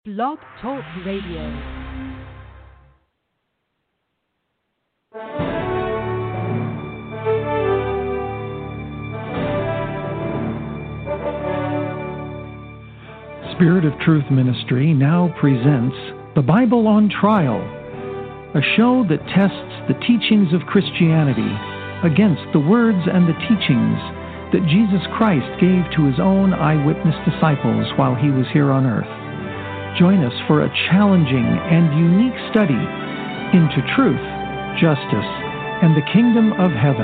Blog Talk Radio. Spirit of Truth Ministry now presents The Bible on Trial, a show that tests the teachings of Christianity against the words and the teachings that Jesus Christ gave to his own eyewitness disciples while he was here on earth. Join us for a challenging and unique study into truth, justice, and the kingdom of heaven.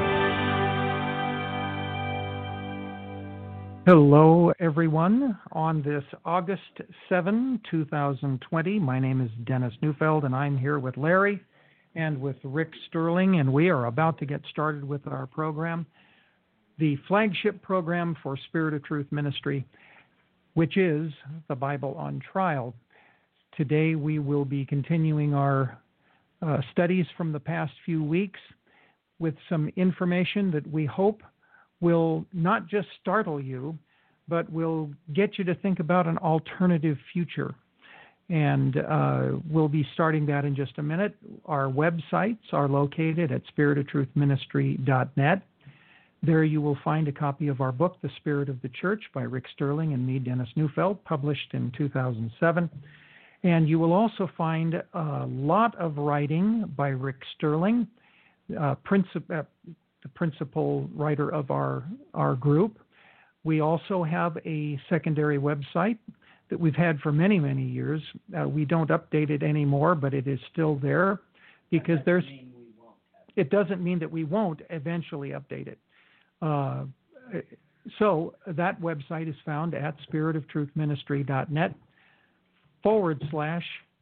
Hello, everyone. On this August 7, 2020, my name is Dennis Neufeld, and I'm here with Larry and with Rick Sterling, and we are about to get started with our program, the flagship program for Spirit of Truth Ministry, which is the Bible on Trial. Today we will be continuing our studies from the past few weeks with some information that we hope will not just startle you, but will get you to think about an alternative future. And we'll be starting that in just a minute. Our websites are located at spiritoftruthministry.net. There you will find a copy of our book, The Spirit of the Church, by Rick Sterling and me, Dennis Neufeld, published in 2007. And you will also find a lot of writing by Rick Sterling, the principal writer of our group. We also have a secondary website that we've had for many, many years. We don't update it anymore, but it is still there because it doesn't mean that we won't eventually update it. So that website is found at spiritoftruthministry.net /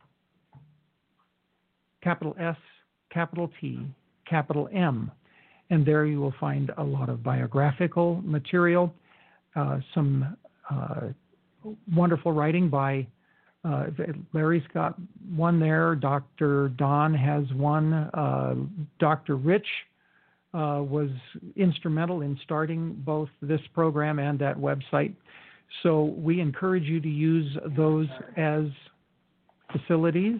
capital S, capital T, capital M. And there you will find a lot of biographical material, some wonderful writing by Larry's got one there. Dr. Don has one. Dr. Rich was instrumental in starting both this program and that website. So we encourage you to use those as facilities.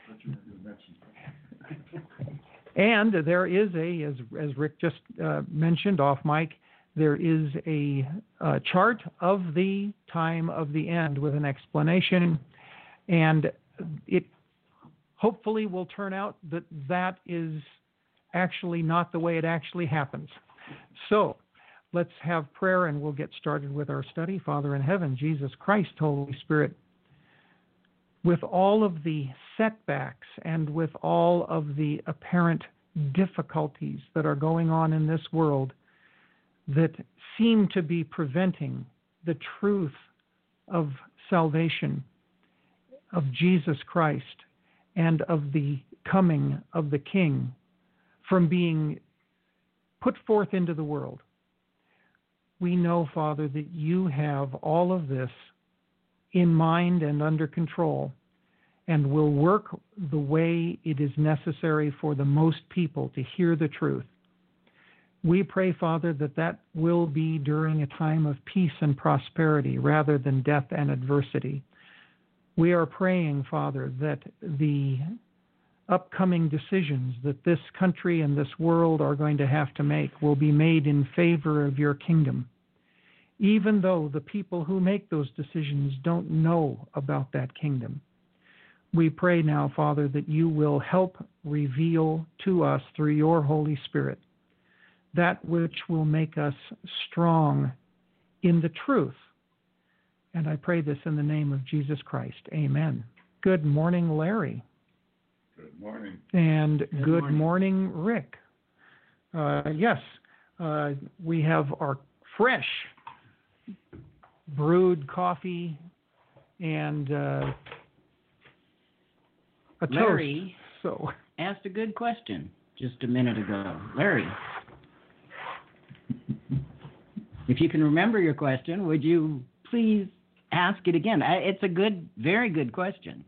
And there is as Rick just mentioned off mic, there is a chart of the time of the end with an explanation, and it hopefully will turn out that is actually not the way it actually happens. So let's have prayer and we'll get started with our study. Father in heaven, Jesus Christ, Holy Spirit, with all of the setbacks and with all of the apparent difficulties that are going on in this world that seem to be preventing the truth of salvation, of Jesus Christ, and of the coming of the King from being put forth into the world. We know, Father, that you have all of this in mind and under control and will work the way it is necessary for the most people to hear the truth. We pray, Father, that will be during a time of peace and prosperity rather than death and adversity. We are praying, Father, that the upcoming decisions that this country and this world are going to have to make will be made in favor of your kingdom, even though the people who make those decisions don't know about that kingdom. We pray now, Father, that you will help reveal to us through your Holy Spirit that which will make us strong in the truth. And I pray this in the name of Jesus Christ. Amen. Good morning, Larry. Good morning. And good morning, Rick. Yes, we have our fresh brewed coffee and a Larry toast. asked a good question just a minute ago. Larry, if you can remember your question, would you please ask it again? It's a good, very good question.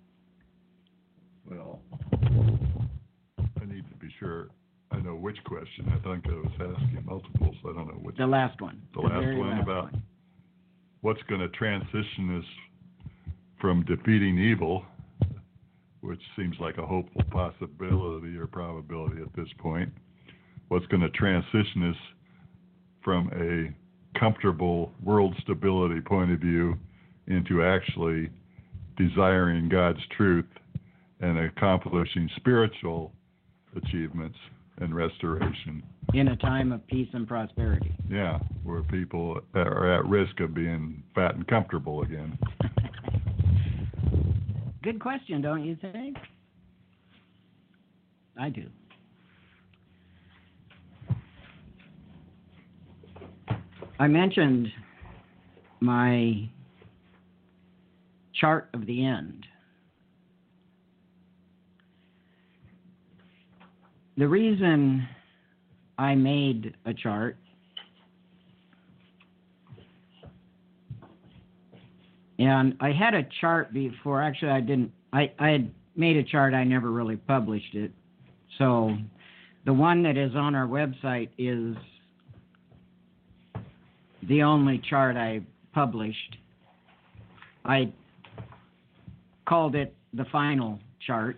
Well, I need to be sure I know which question. I think I was asking multiple, so I don't know which. The last one. The last one about what's going to transition us from defeating evil, which seems like a hopeful possibility or probability at this point. What's going to transition us from a comfortable world stability point of view into actually desiring God's truth and accomplishing spiritual achievements and restoration. In a time of peace and prosperity. Yeah, where people are at risk of being fat and comfortable again. Good question, don't you think? I do. I mentioned my chart of the end. The reason I made a chart and I had a chart before. Actually, I had made a chart. I never really published it. So the one that is on our website is the only chart I published. I called it the final chart.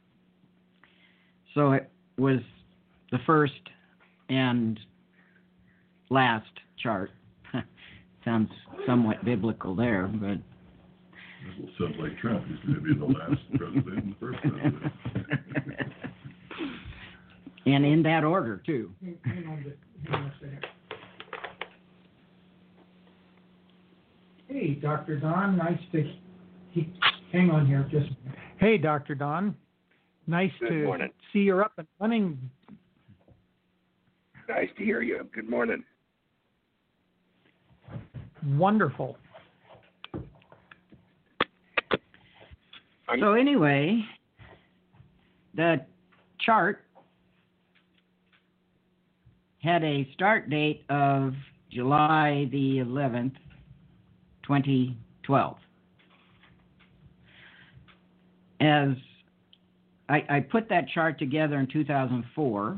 So it was the first and last chart. Sounds somewhat biblical there, but... Sounds like Trump. He's going to be the last president and the first president. And in that order, too. Hang on a second. Hey, Dr. Don, nice to... Hang on here just a minute. Hey, Dr. Don. Nice to see you're up and running. Nice to hear you. Good morning. Wonderful. So anyway, the chart had a start date of July the 11th, 2012. As I put that chart together in 2004,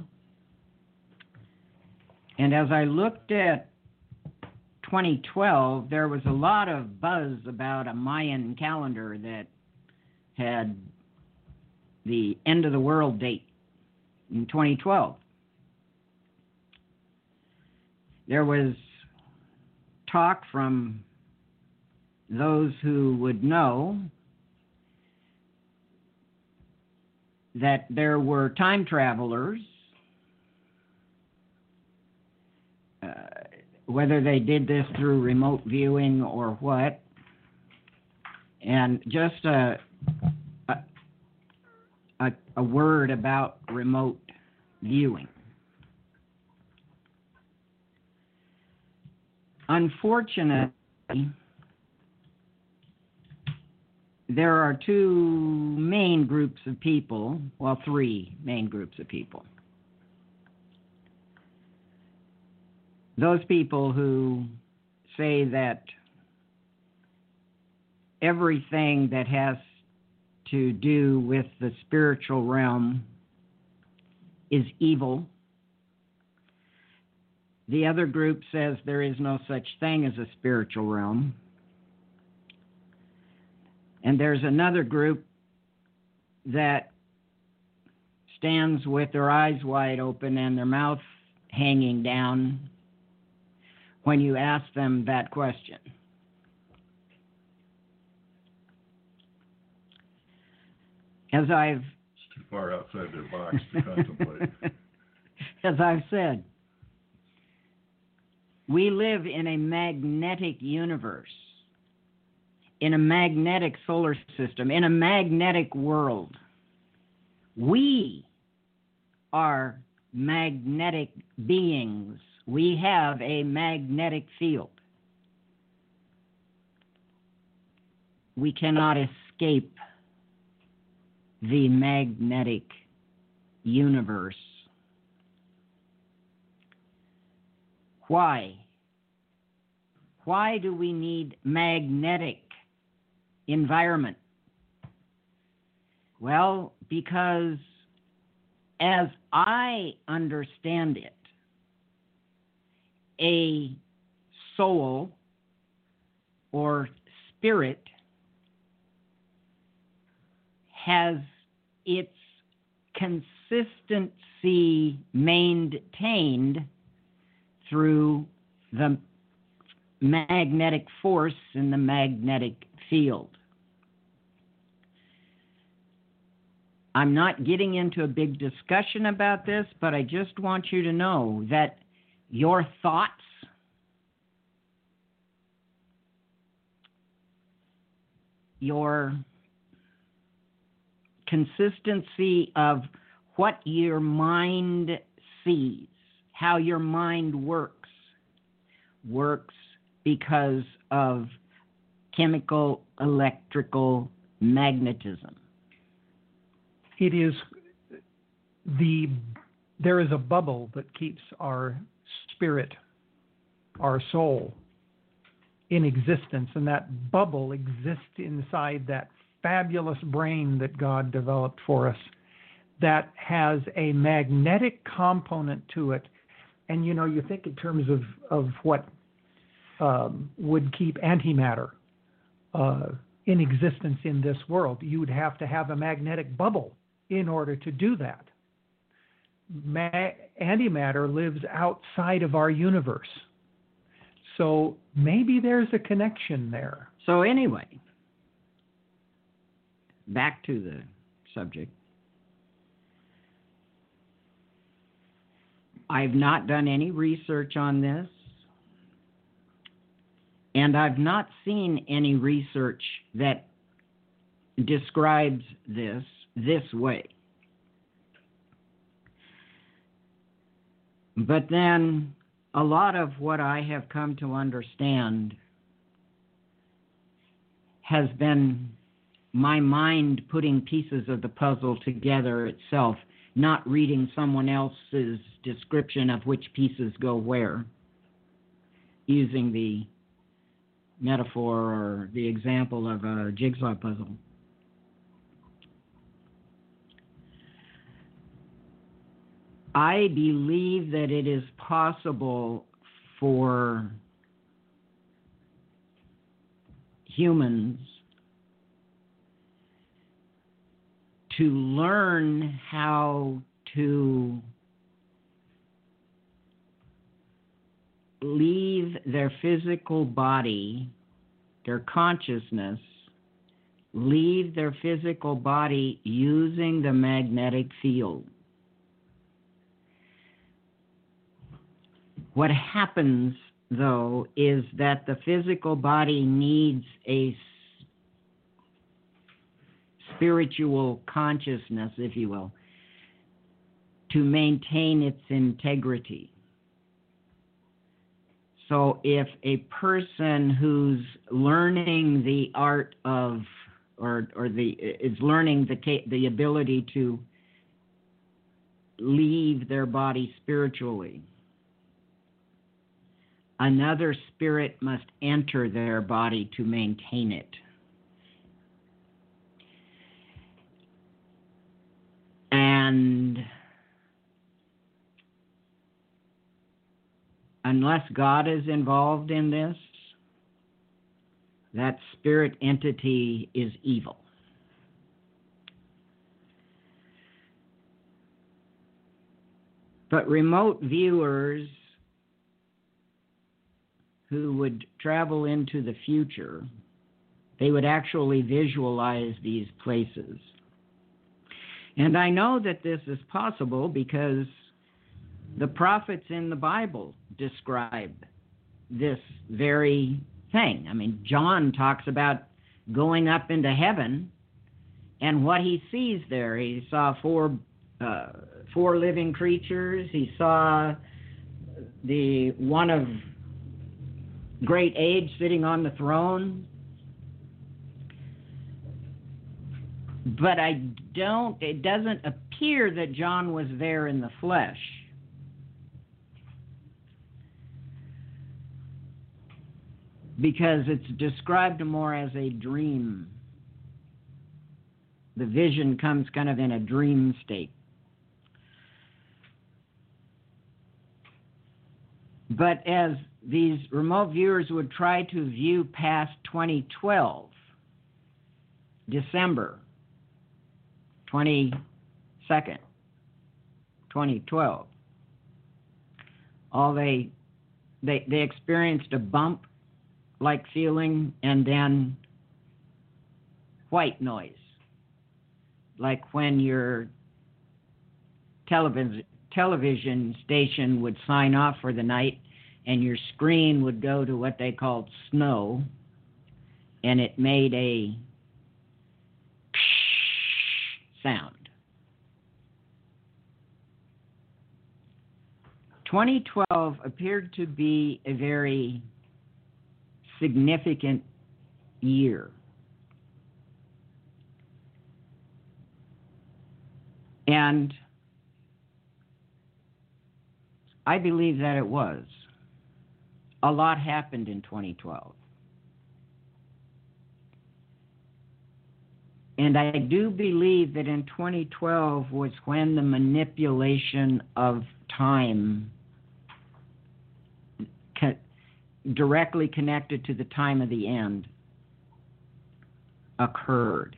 and as I looked at 2012, there was a lot of buzz about a Mayan calendar that had the end of the world date in 2012. There was talk from those who would know that there were time travelers, whether they did this through remote viewing or what, and just a word about remote viewing. Unfortunately, there are two main groups of people, well, three main groups of people. Those people who say that everything that has to do with the spiritual realm is evil. The other group says there is no such thing as a spiritual realm. And there's another group that stands with their eyes wide open and their mouth hanging down when you ask them that question. As I've... It's too far outside their box to contemplate. As I've said, we live in a magnetic universe, in a magnetic solar system, in a magnetic world. We are magnetic beings. We have a magnetic field. We cannot escape the magnetic universe. Why? Why do we need magnetic environment? Well, because as I understand it, a soul or spirit has its consistency maintained through the magnetic force in the magnetic field. I'm not getting into a big discussion about this, but I just want you to know that your thoughts, your consistency of what your mind sees, how your mind works because of chemical, electrical magnetism. It is there is a bubble that keeps our spirit, our soul, in existence, and that bubble exists inside that fabulous brain that God developed for us that has a magnetic component to it. And you think in terms of what would keep antimatter in existence in this world. You would have to have a magnetic bubble in order to do that. Antimatter lives outside of our universe. So maybe there's a connection there. So anyway, back to the subject. I've not done any research on this, and I've not seen any research that describes this way. But then a lot of what I have come to understand has been my mind putting pieces of the puzzle together itself, not reading someone else's description of which pieces go where, using the metaphor or the example of a jigsaw puzzle. I believe that it is possible for humans to learn how to leave their physical body, their consciousness, leave their physical body using the magnetic field. What happens, though, is that the physical body needs a spiritual consciousness, if you will, to maintain its integrity. So if a person who's learning the art of, is learning the ability to leave their body spiritually, another spirit must enter their body to maintain it. And unless God is involved in this, that spirit entity is evil. But remote viewers who would travel into the future, they would actually visualize these places. And I know that this is possible because the prophets in the Bible describe this very thing. I mean, John talks about going up into heaven and what he sees there. He saw four living creatures. He saw the one of great age sitting on the throne. But it doesn't appear that John was there in the flesh. Because it's described more as a dream. The vision comes kind of in a dream state. But as these remote viewers would try to view past 2012, December, 22nd, 2012. They experienced a bump-like feeling and then white noise, like when your television station would sign off for the night and your screen would go to what they called snow, and it made a sound. 2012 appeared to be a very significant year. And I believe that it was. A lot happened in 2012. And I do believe that in 2012 was when the manipulation of time directly connected to the time of the end occurred.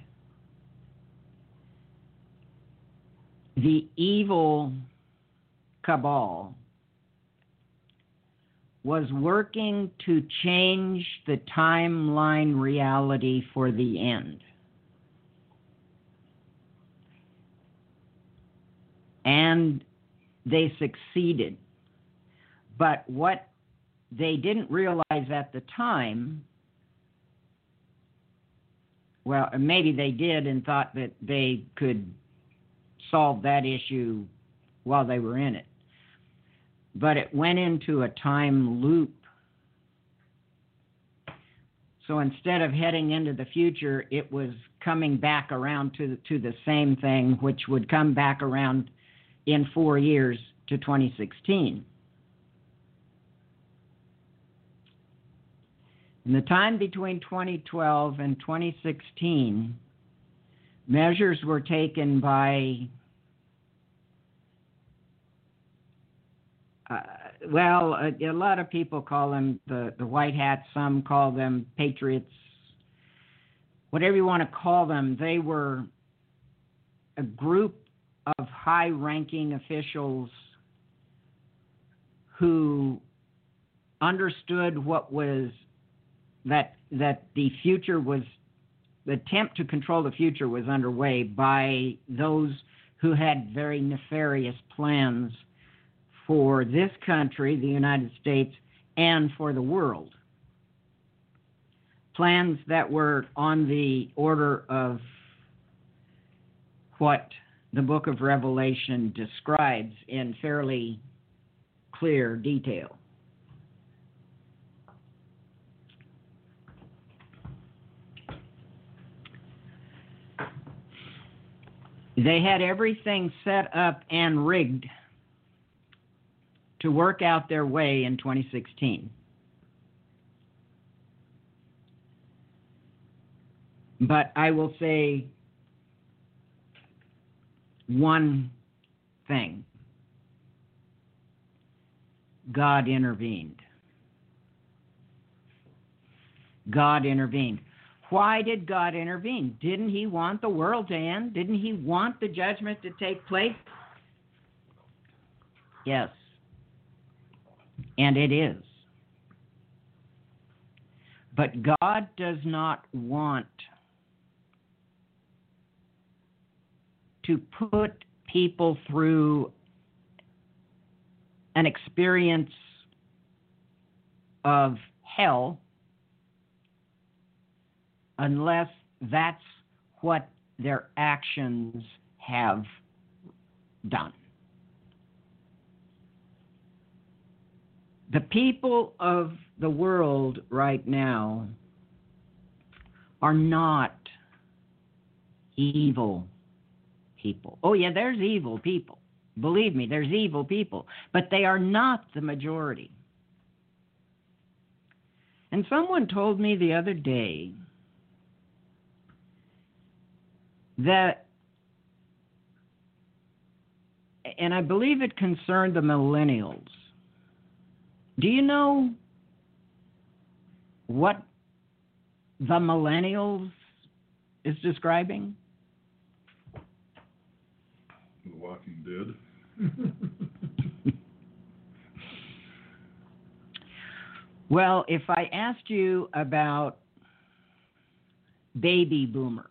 The evil cabal was working to change the timeline reality for the end. And they succeeded. But what they didn't realize at the time, well, maybe they did and thought that they could solve that issue while they were in it. But it went into a time loop. So instead of heading into the future, it was coming back around to the same thing, which would come back around in 4 years to 2016. In the time between 2012 and 2016, measures were taken by, a lot of people call them the white hats, some call them patriots, whatever you want to call them. They were a group of high-ranking officials who understood what was that the future was, the attempt to control the future was underway by those who had very nefarious plans for this country, the United States, and for the world. Plans that were on the order of what the book of Revelation describes in fairly clear detail. They had everything set up and rigged to work out their way in 2016. But I will say one thing. God intervened. God intervened. Why did God intervene? Didn't he want the world to end? Didn't he want the judgment to take place? Yes. And it is. But God does not want to put people through an experience of hell unless that's what their actions have done. The people of the world right now are not evil people. Oh, yeah, there's evil people. Believe me, there's evil people. But they are not the majority. And someone told me the other day that, and I believe it concerned the millennials. Do you know what the millennials is describing? The Walking Dead. Well, if I asked you about baby boomers,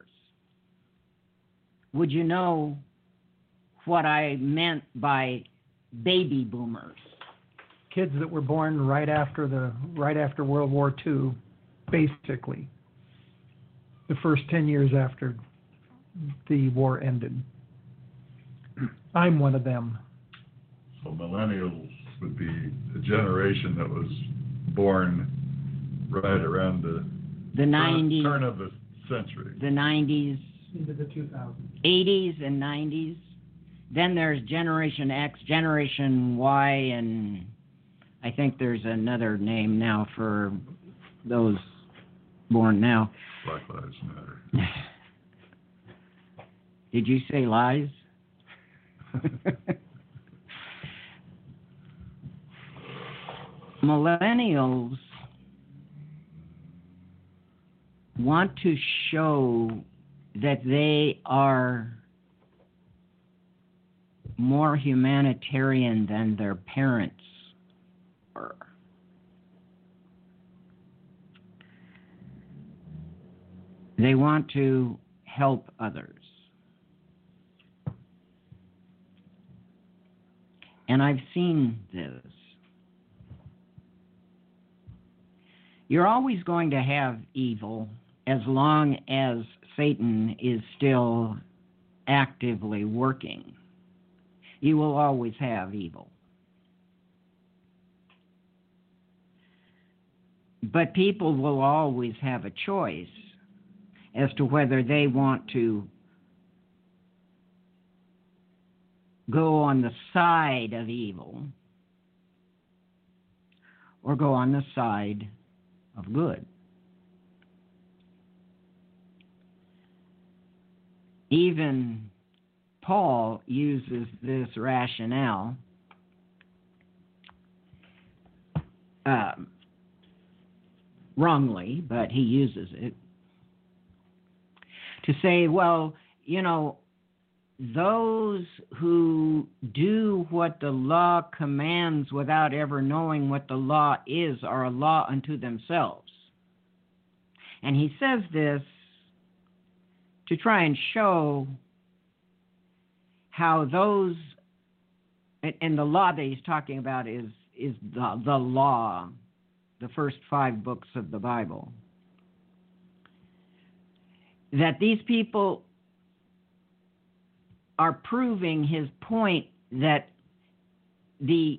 would you know what I meant by baby boomers? Kids that were born right after World War II, basically. The first 10 years after the war ended. I'm one of them. So millennials would be a generation that was born right around the 90s, turn of the century. the 90s, Into the 2000s. 80s and 90s. Then there's Generation X, Generation Y, and I think there's another name now for those born now. Black Lives Matter. Did you say lies? Millennials want to show that they are more humanitarian than their parents were. They want to help others. And I've seen this. You're always going to have evil as long as Satan is still actively working. You will always have evil. But people will always have a choice as to whether they want to go on the side of evil or go on the side of good. Even Paul uses this rationale wrongly, but he uses it to say, well, you know, those who do what the law commands without ever knowing what the law is are a law unto themselves. And he says this to try and show how those, and the law that he's talking about is the law, the first 5 books of the Bible, that these people are proving his point that the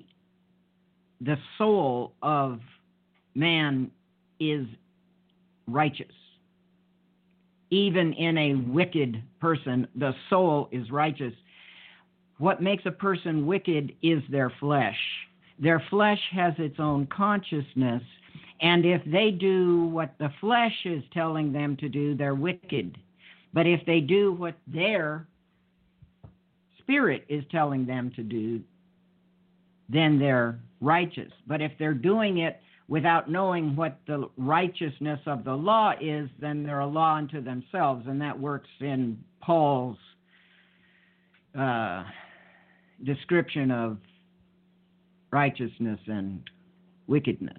soul of man is righteous. Even in a wicked person, the soul is righteous. What makes a person wicked is their flesh. Their flesh has its own consciousness, and if they do what the flesh is telling them to do, they're wicked. But if they do what their spirit is telling them to do, then they're righteous. But if they're doing it without knowing what the righteousness of the law is, then they're a law unto themselves, and that works in Paul's description of righteousness and wickedness.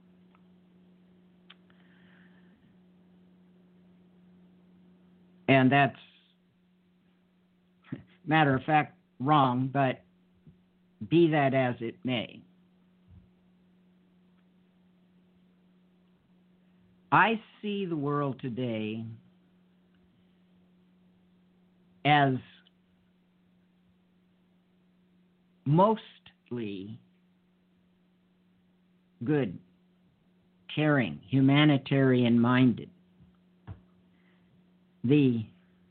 And that's, matter of fact, wrong, but be that as it may. I see the world today as mostly good, caring, humanitarian-minded. The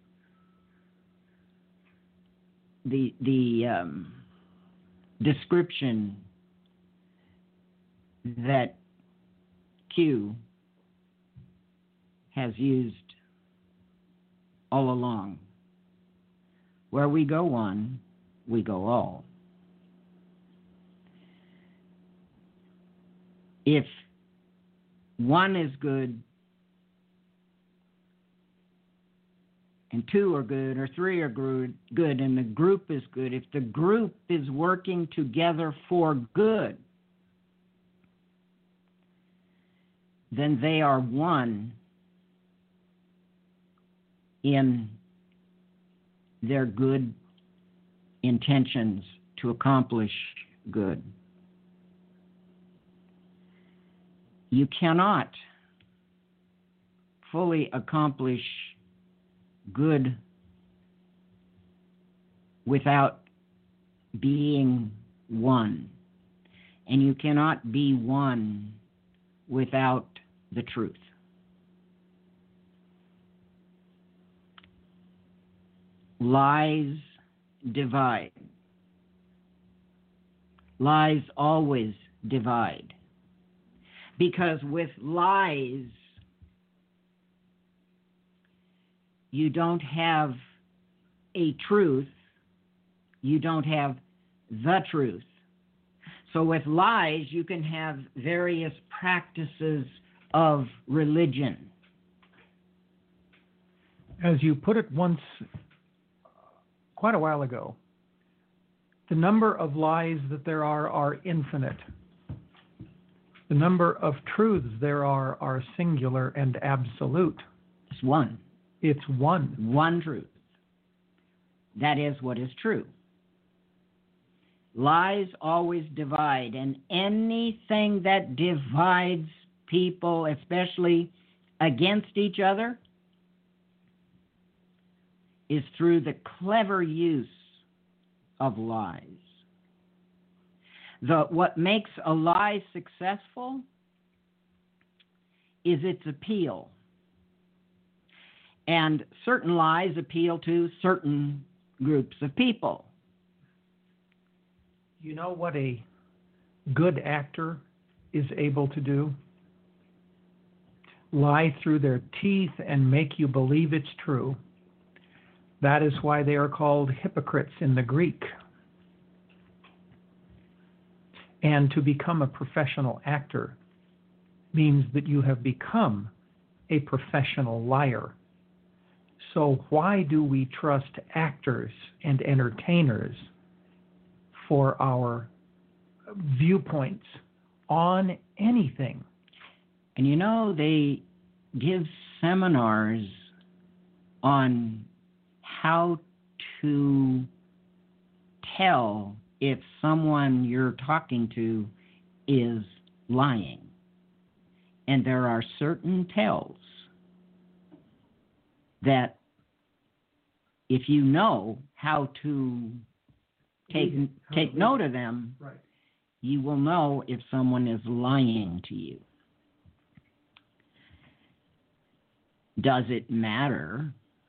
description that Q has used all along. Where we go one, we go all. If one is good and 2 are good, or 3 are good, and the group is good, if the group is working together for good, then they are one in their good intentions to accomplish good. You cannot fully accomplish good without being one. And you cannot be one without the truth. Lies divide. Lies always divide. Because with lies, you don't have a truth, you don't have the truth. So with lies, you can have various practices of religion. As you put it once, quite a while ago, the number of lies that there are infinite. The number of truths there are singular and absolute. It's one. It's one. One truth. That is what is true. Lies always divide, and anything that divides people, especially against each other, is through the clever use of lies. What makes a lie successful is its appeal. And certain lies appeal to certain groups of people. You know what a good actor is able to do? Lie through their teeth and make you believe it's true. That is why they are called hypocrites in the Greek. And to become a professional actor means that you have become a professional liar. So why do we trust actors and entertainers for our viewpoints on anything? And you know, they give seminars on how to tell if someone you're talking to is lying. And there are certain tells that if you know how to take note of them, right, you will know if someone is lying to you. Does it matter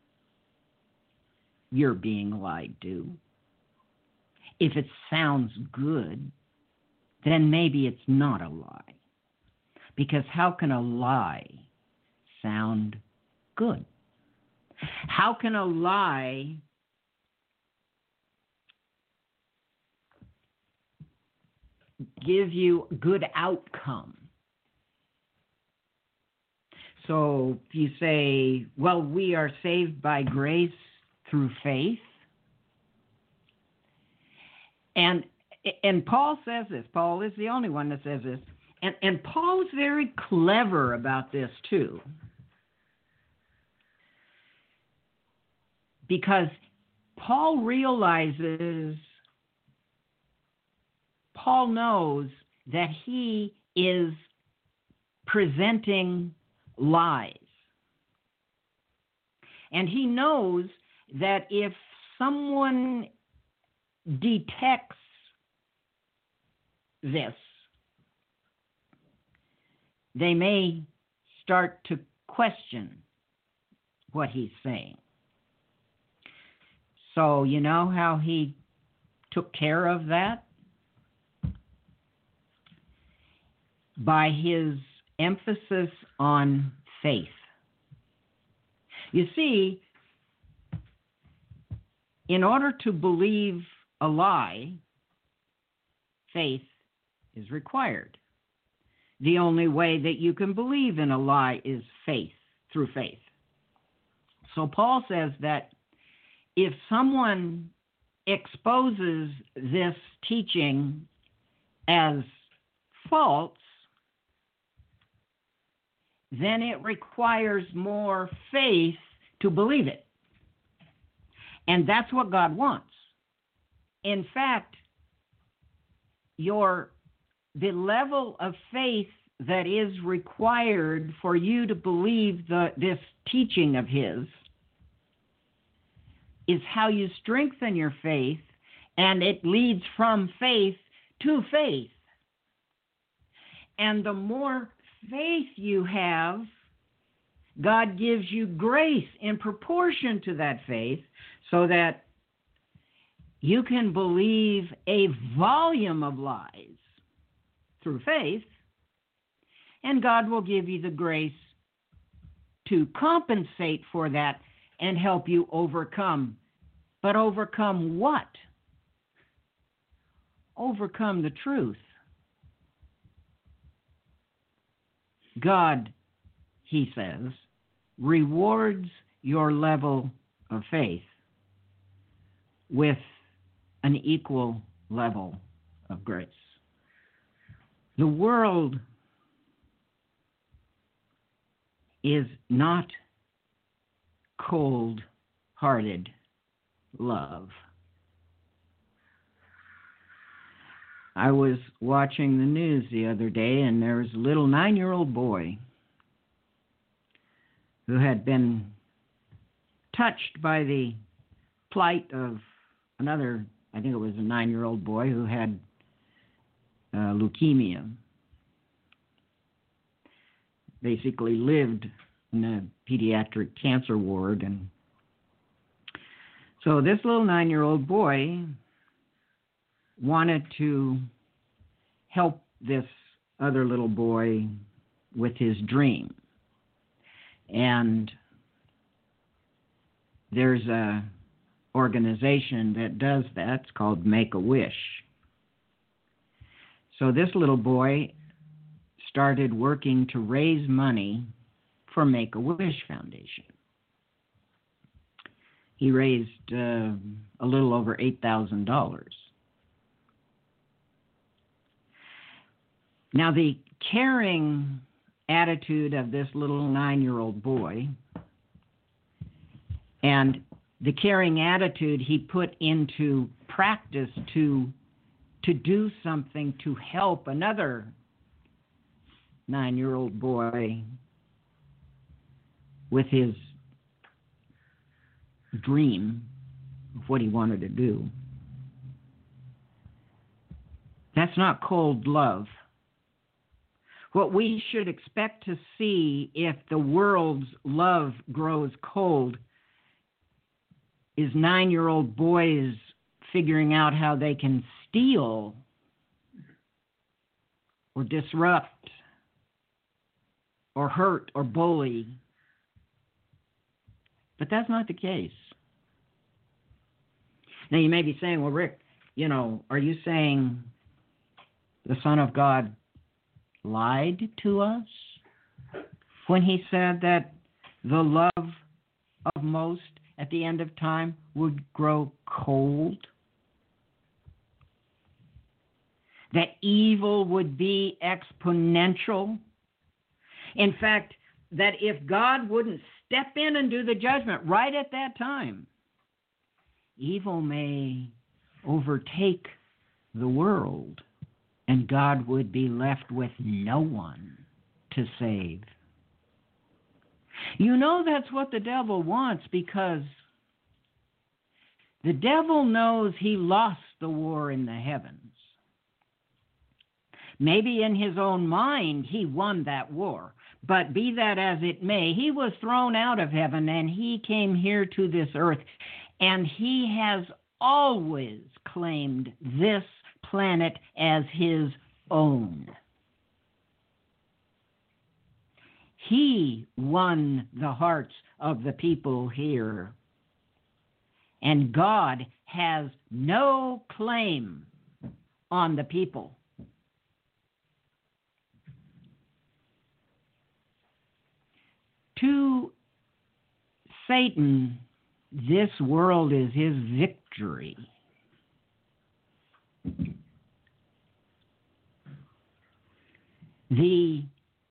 you're being lied to? If it sounds good, then maybe it's not a lie. Because how can a lie sound good? How can a lie give you good outcome? So if you say, well, we are saved by grace through faith, and Paul says this. Paul is the only one that says this. And Paul is very clever about this too. Because Paul knows that he is presenting lies. And he knows that if someone detects this, they may start to question what he's saying. So you know how he took care of that? By his emphasis on faith. You see, in order to believe a lie, faith is required. The only way that you can believe in a lie is faith, through faith. So Paul says that if someone exposes this teaching as false, then it requires more faith to believe it. And that's what God wants. In fact, the level of faith that is required for you to believe this teaching of his is how you strengthen your faith, and it leads from faith to faith. And the more faith you have, God gives you grace in proportion to that faith so that you can believe a volume of lies through faith, and God will give you the grace to compensate for that and help you overcome. But overcome what? Overcome the truth. God, he says, rewards your level of faith with an equal level of grace. The world is not cold-hearted love. I was watching the news the other day, and there was a little 9-year-old boy who had been touched by the plight of another, I think it was a 9-year-old boy who had leukemia. Basically lived in a pediatric cancer ward. And so this little 9-year-old boy wanted to help this other little boy with his dream. And there's a organization that does that. It's called Make-A-Wish. So this little boy started working to raise money for Make-A-Wish Foundation. He raised a little over $8,000. Now, the caring attitude of this little 9-year-old boy and the caring attitude he put into practice to do something to help another 9-year-old boy with his dream of what he wanted to do. That's not cold love. What we should expect to see if the world's love grows cold is 9-year-old boys figuring out how they can steal or disrupt or hurt or bully. But that's not the case. Now you may be saying, well, Rick, are you saying the Son of God lied to us when he said that the love of most at the end of time would grow cold? That evil would be exponential? In fact, that if God wouldn't step in and do the judgment right at that time, evil may overtake the world, and God would be left with no one to save. That's what the devil wants, because the devil knows he lost the war in the heavens. Maybe in his own mind he won that war, but be that as it may, he was thrown out of heaven and he came here to this earth, and he has always claimed this planet as his own. He won the hearts of the people here, and God has no claim on the people. To Satan, this world is his victory. The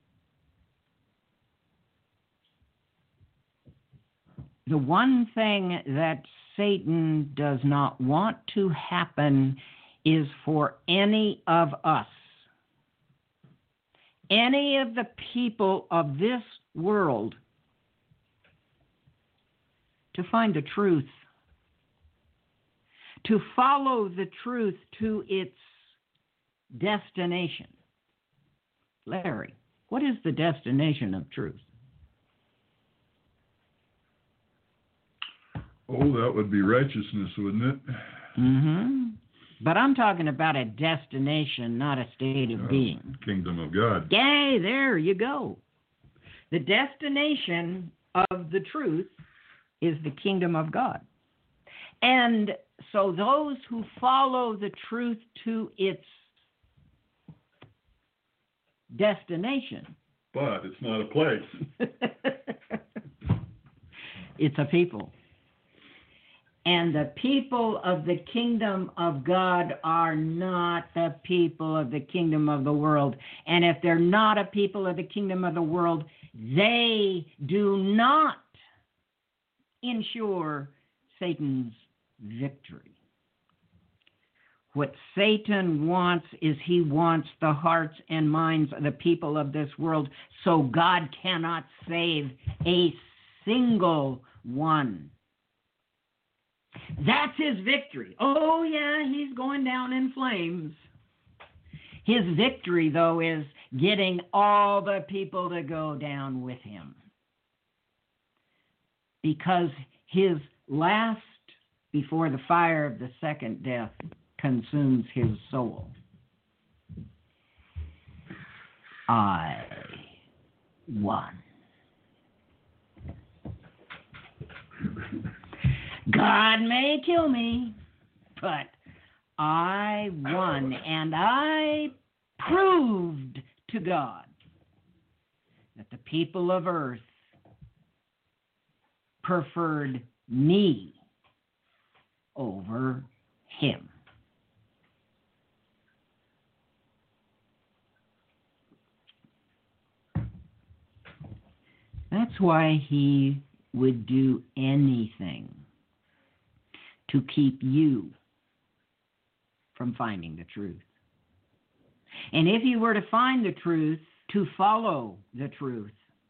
one thing that Satan does not want to happen is for any of us, any of the people of this world, to find the truth, to follow the truth to its destination. Larry, what is the destination of truth? Oh, that would be righteousness, wouldn't it? Mm-hmm. But I'm talking about a destination, not a state of being. Kingdom of God. Yay, there you go. The destination of the truth is the kingdom of God. And so those who follow the truth to its destination. But it's not a place. It's a people. And the people of the kingdom of God are not the people of the kingdom of the world. And if they're not a people of the kingdom of the world, they do not ensure Satan's victory. What Satan wants is he wants the hearts and minds of the people of this world, so God cannot save a single one. That's his victory. Oh, yeah, he's going down in flames. His victory, though, is getting all the people to go down with him. Because his last, before the fire of the second death, consumes his soul. I won. God may kill me, but I won, and I proved to God that the people of earth preferred me over him. That's why he would do anything to keep you from finding the truth. And if you were to find the truth, to follow the truth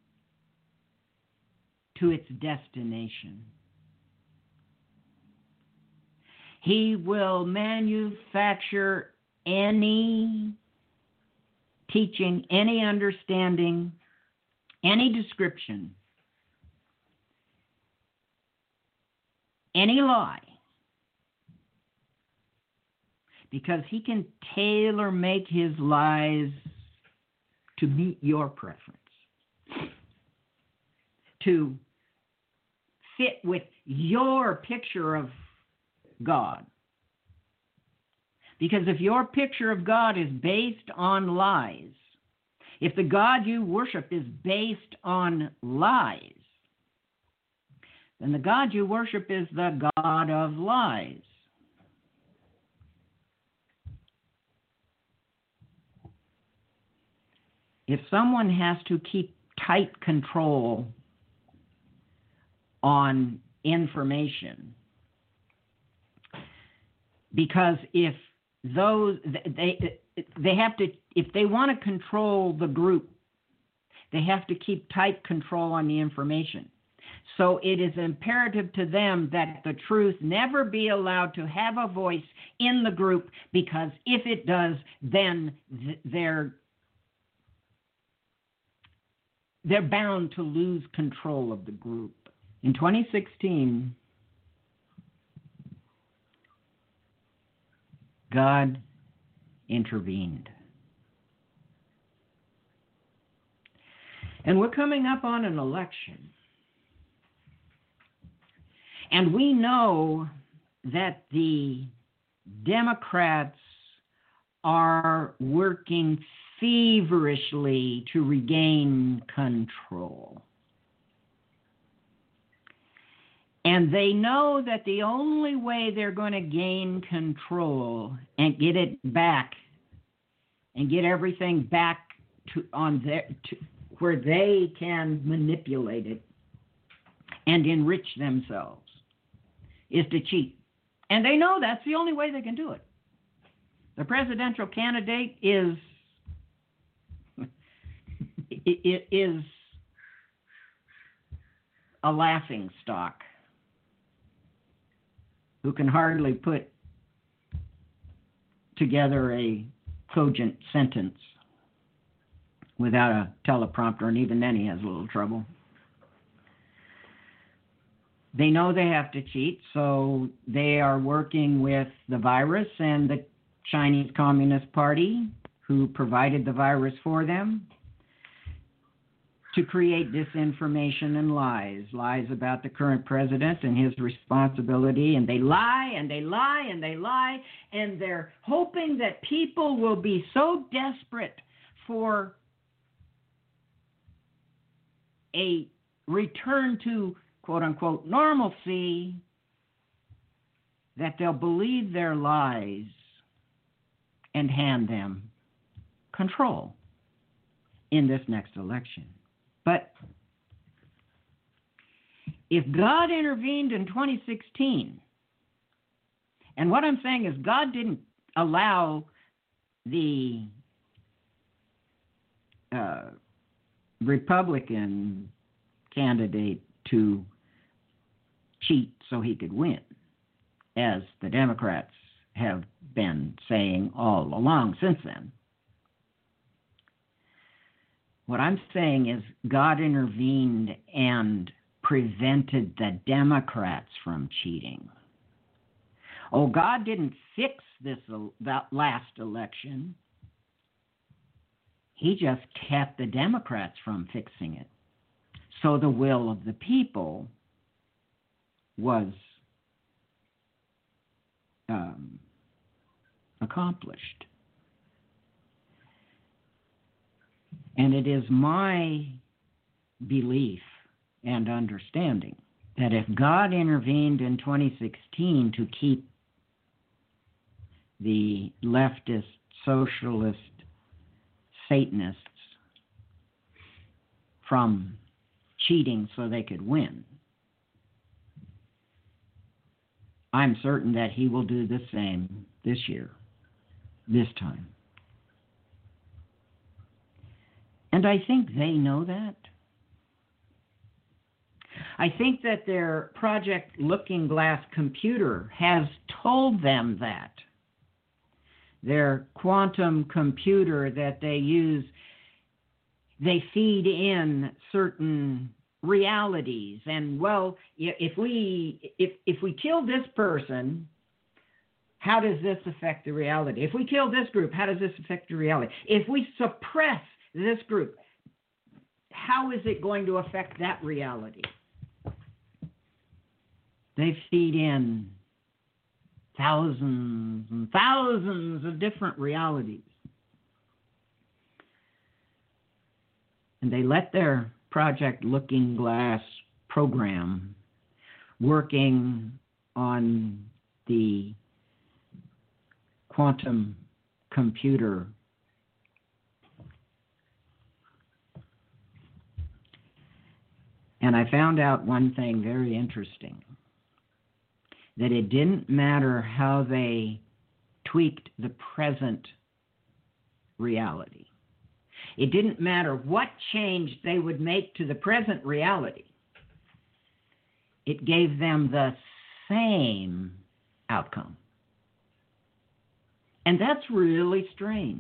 to its destination, he will manufacture any teaching, any understanding, any description, any lie, because he can tailor make his lies to meet your preference, to fit with your picture of God. Because if your picture of God is based on lies, if the God you worship is based on lies, then the God you worship is the God of lies. If someone has to keep tight control on information, because if they have to, if they want to control the group, they have to keep tight control on the information. So it is imperative to them that the truth never be allowed to have a voice in the group, because if it does, then they're bound to lose control of the group. In 2016, God intervened. And we're coming up on an election. And we know that the Democrats are working feverishly to regain control. And they know that the only way they're going to gain control and get it back and get everything back to where they can manipulate it and enrich themselves is to cheat. And they know that's the only way they can do it. The presidential candidate is a laughing stock who can hardly put together a cogent sentence without a teleprompter, and even then he has a little trouble. They know they have to cheat, so they are working with the virus and the Chinese Communist Party, who provided the virus for them, to create disinformation and lies about the current president and his responsibility. And they lie and they lie and they lie, and they're hoping that people will be so desperate for a return to quote-unquote normalcy that they'll believe their lies and hand them control in this next election. But if God intervened in 2016, and what I'm saying is God didn't allow the Republican candidate to cheat so he could win, as the Democrats have been saying all along since then. What I'm saying is God intervened and prevented the Democrats from cheating. Oh, God didn't fix that last election. He just kept the Democrats from fixing it. So the will of the people was accomplished. And it is my belief and understanding that if God intervened in 2016 to keep the leftist, socialist, Satanists from cheating so they could win, I'm certain that he will do the same this year, this time. And I think they know that. I think that their Project Looking Glass computer has told them that. Their quantum computer that they use, they feed in certain realities. And, well, if we kill this person, how does this affect the reality? If we kill this group, how does this affect the reality? If we suppress this group, how is it going to affect that reality? They feed in thousands and thousands of different realities. And they let their Project Looking Glass program working on the quantum computer and I found out one thing very interesting, that it didn't matter how they tweaked the present reality. It didn't matter what change they would make to the present reality. It gave them the same outcome. And that's really strange,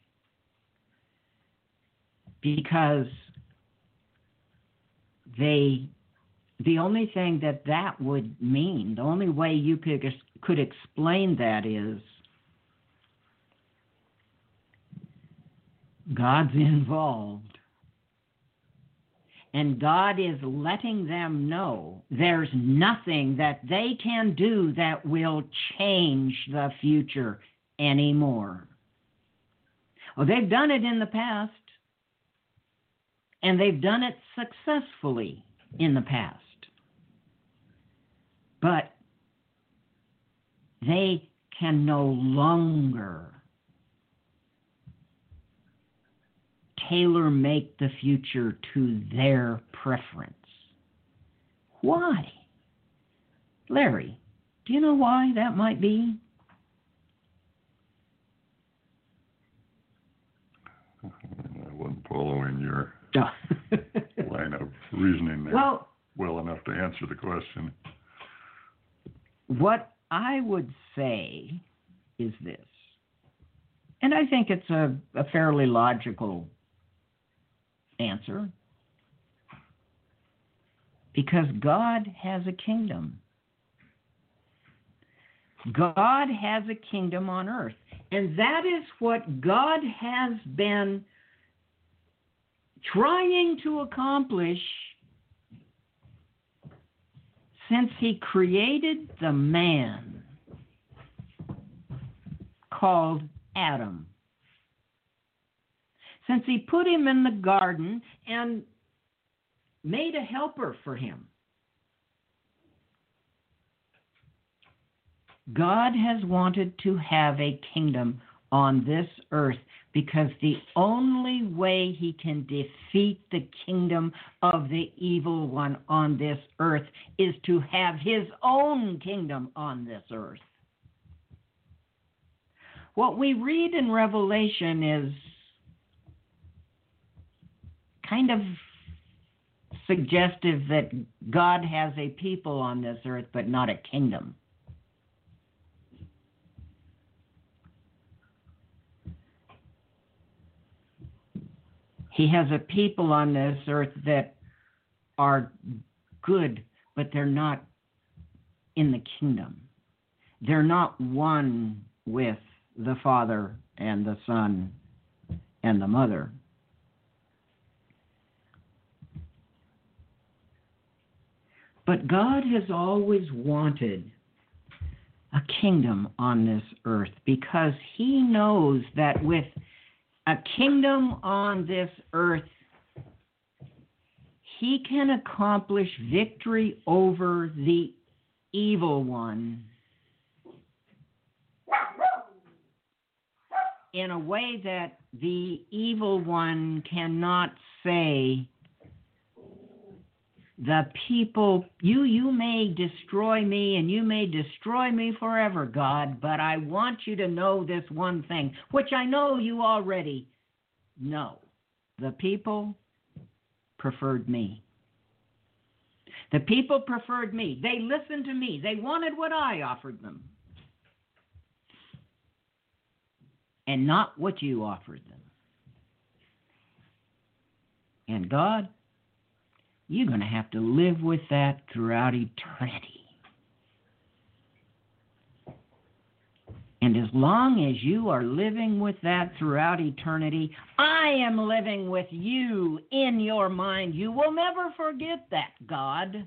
because the only thing that would mean, the only way you could explain that is God's involved. And God is letting them know there's nothing that they can do that will change the future anymore. Well, they've done it in the past, and they've done it successfully in the past. But they can no longer tailor-make the future to their preference. Why? Larry, do you know why that might be? I wasn't following your line of reasoning there well enough to answer the question. What I would say is this, and I think it's a fairly logical answer, because God has a kingdom. God has a kingdom on earth, and that is what God has been trying to accomplish since he created the man called Adam. Since he put him in the garden and made a helper for him. God has wanted to have a kingdom on this earth because the only way he can defeat the kingdom of the evil one on this earth is to have his own kingdom on this earth. What we read in Revelation is kind of suggestive that God has a people on this earth, but not a kingdom. He has a people on this earth that are good, but they're not in the kingdom. They're not one with the Father and the Son and the Mother. But God has always wanted a kingdom on this earth because he knows that with a kingdom on this earth, he can accomplish victory over the evil one in a way that the evil one cannot say, the people, you may destroy me and you may destroy me forever, God, but I want you to know this one thing, which I know you already know. The people preferred me. The people preferred me. They listened to me. They wanted what I offered them. And not what you offered them. And God, you're going to have to live with that throughout eternity. And as long as you are living with that throughout eternity, I am living with you in your mind. You will never forget that, God.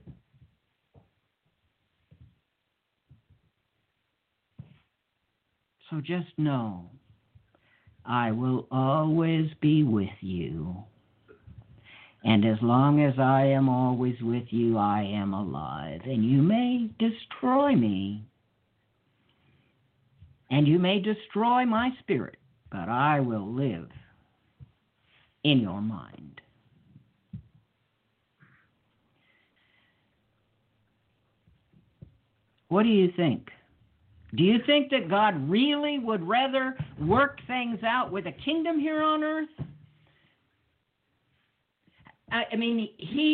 So just know, I will always be with you. And as long as I am always with you, I am alive. And you may destroy me. And you may destroy my spirit. But I will live in your mind. What do you think? Do you think that God really would rather work things out with a kingdom here on earth? I mean,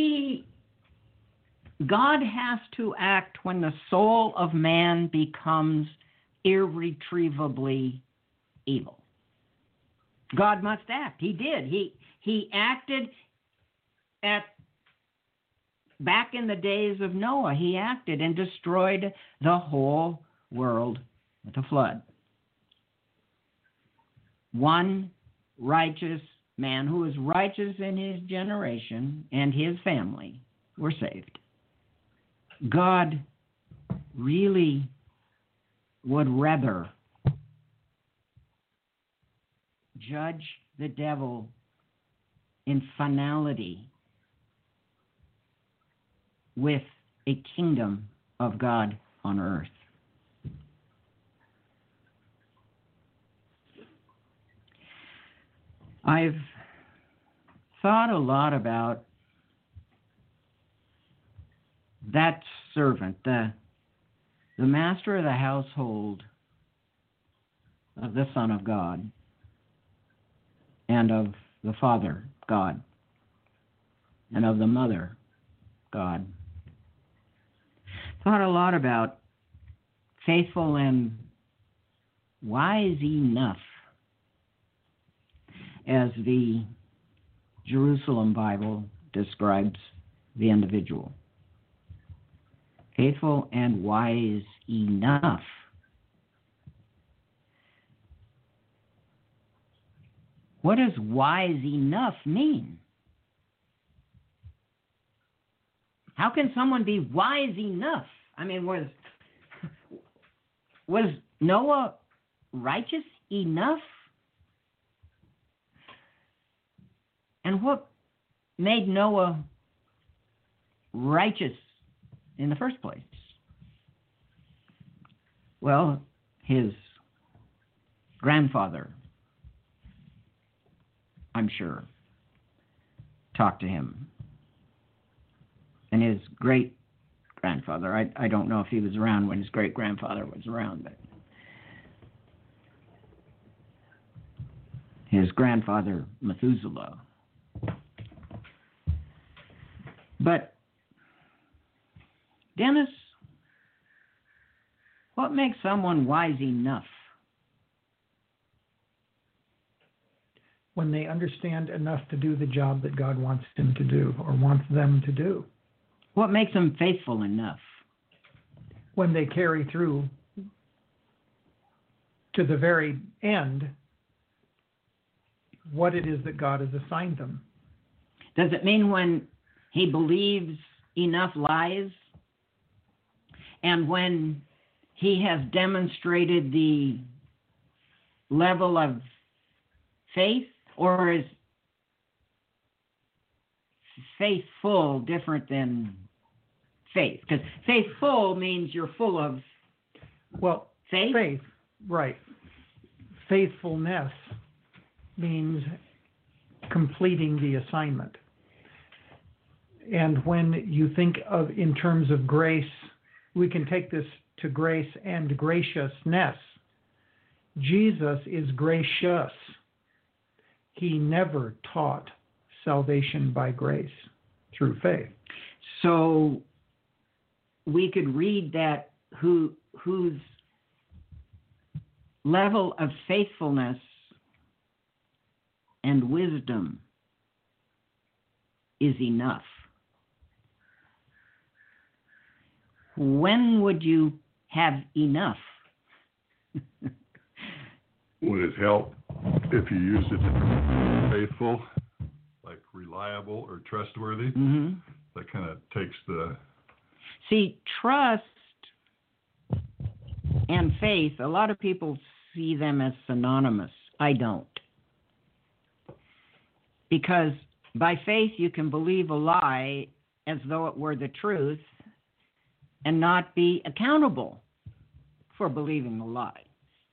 God has to act when the soul of man becomes irretrievably evil. God must act. He did. He acted back in the days of Noah. He acted and destroyed the whole world with a flood. One righteous man who was righteous in his generation and his family were saved. God really would rather judge the devil in finality with a kingdom of God on earth. I've thought a lot about that servant, the master of the household of the Son of God and of the Father God and of the Mother God. Thought a lot about faithful and wise enough, as the Jerusalem Bible describes the individual. Faithful and wise enough. What does wise enough mean? How can someone be wise enough? I mean, was Noah righteous enough? And what made Noah righteous in the first place? Well, his grandfather, I'm sure, talked to him. And his great-grandfather, I don't know if he was around when his great-grandfather was around, but his grandfather, Methuselah. But, Dennis, what makes someone wise enough? When they understand enough to do the job that God wants him to do or wants them to do. What makes them faithful enough? When they carry through to the very end what it is that God has assigned them. Does it mean when he believes enough lies, and when he has demonstrated the level of faith, or is faithful different than faith? Because faithful means you're full of faith. Faith, right. Faithfulness means completing the assignment. And when you think of in terms of grace, we can take this to grace and graciousness. Jesus is gracious. He never taught salvation by grace through faith. So we could read that whose level of faithfulness and wisdom is enough. When would you have enough? Would it help if you used it to be faithful, like reliable or trustworthy? Mm-hmm. That kind of takes the... See, trust and faith, a lot of people see them as synonymous. I don't. Because by faith you can believe a lie as though it were the truth and not be accountable for believing a lie.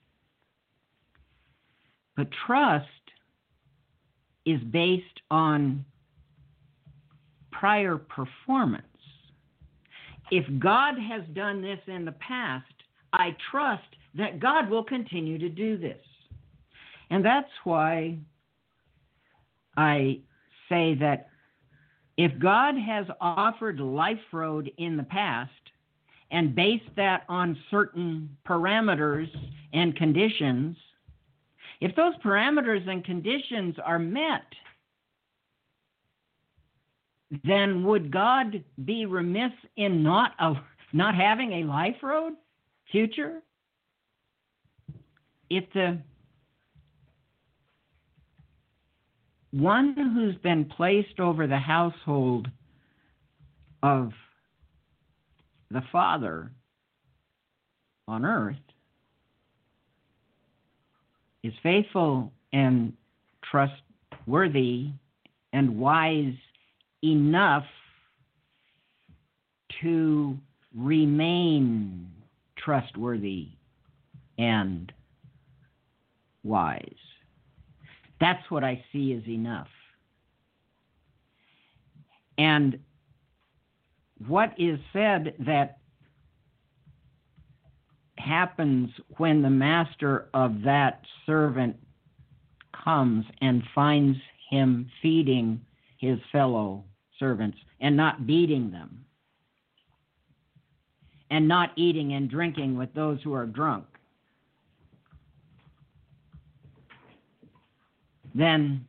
But trust is based on prior performance. If God has done this in the past, I trust that God will continue to do this. And that's why I say that if God has offered Life Road in the past and based that on certain parameters and conditions, if those parameters and conditions are met, then would God be remiss in not having a Life Road future? If the one who's been placed over the household of the Father on earth is faithful and trustworthy and wise enough to remain trustworthy and wise. That's what I see as enough. And what is said that happens when the master of that servant comes and finds him feeding his fellow servants and not beating them and not eating and drinking with those who are drunk, then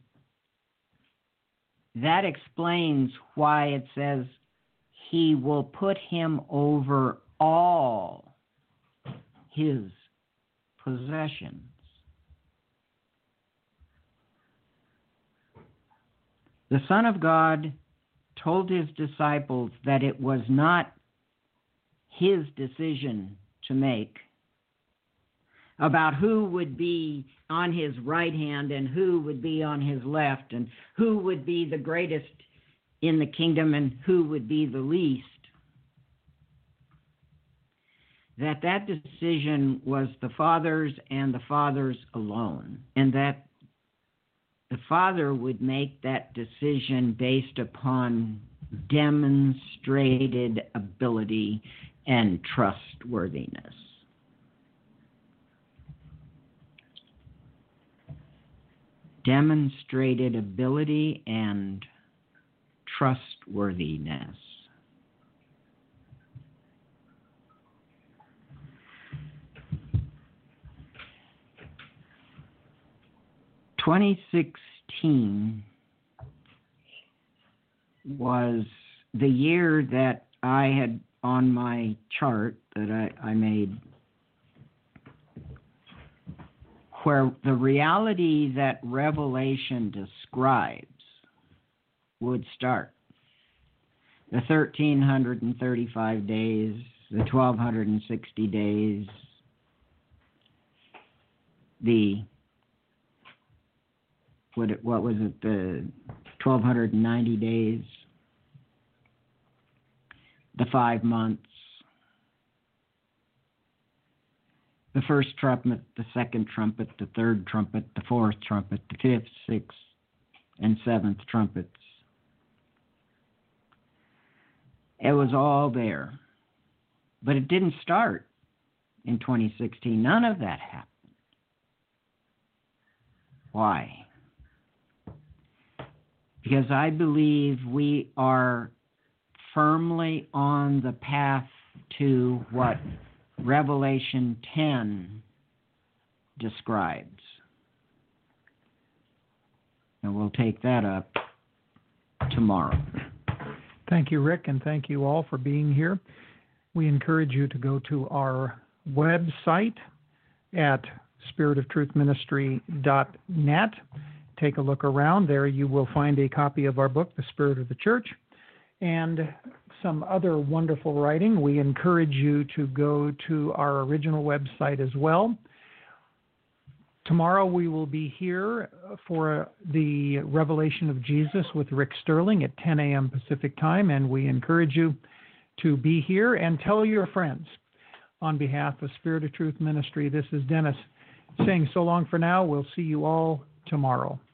that explains why it says he will put him over all his possessions. The Son of God told his disciples that it was not his decision to make about who would be on his right hand and who would be on his left and who would be the greatest in the kingdom and who would be the least. That decision was the Father's and the Father's alone, and that the Father would make that decision based upon demonstrated ability and trustworthiness. Demonstrated ability and trustworthiness. (2016) was the year that I had on my chart that I made, where the reality that Revelation describes would start. The 1,335 days, the 1,260 days, the what was it, the 1,290 days, the 5 months, the first trumpet, the second trumpet, the third trumpet, the fourth trumpet, the fifth, sixth, and seventh trumpets. It was all there. But it didn't start in 2016. None of that happened. Why? Because I believe we are firmly on the path to what Revelation 10 describes. And we'll take that up tomorrow. Thank you, Rick, and thank you all for being here. We encourage you to go to our website at spiritoftruthministry.net. Take a look around. There you will find a copy of our book, The Spirit of the Church, and some other wonderful writing. We encourage you to go to our original website as well. Tomorrow we will be here for the Revelation of Jesus with Rick Sterling at 10 a.m. Pacific time, and we encourage you to be here and tell your friends. On behalf of Spirit of Truth Ministry, this is Dennis saying so long for now. We'll see you all tomorrow.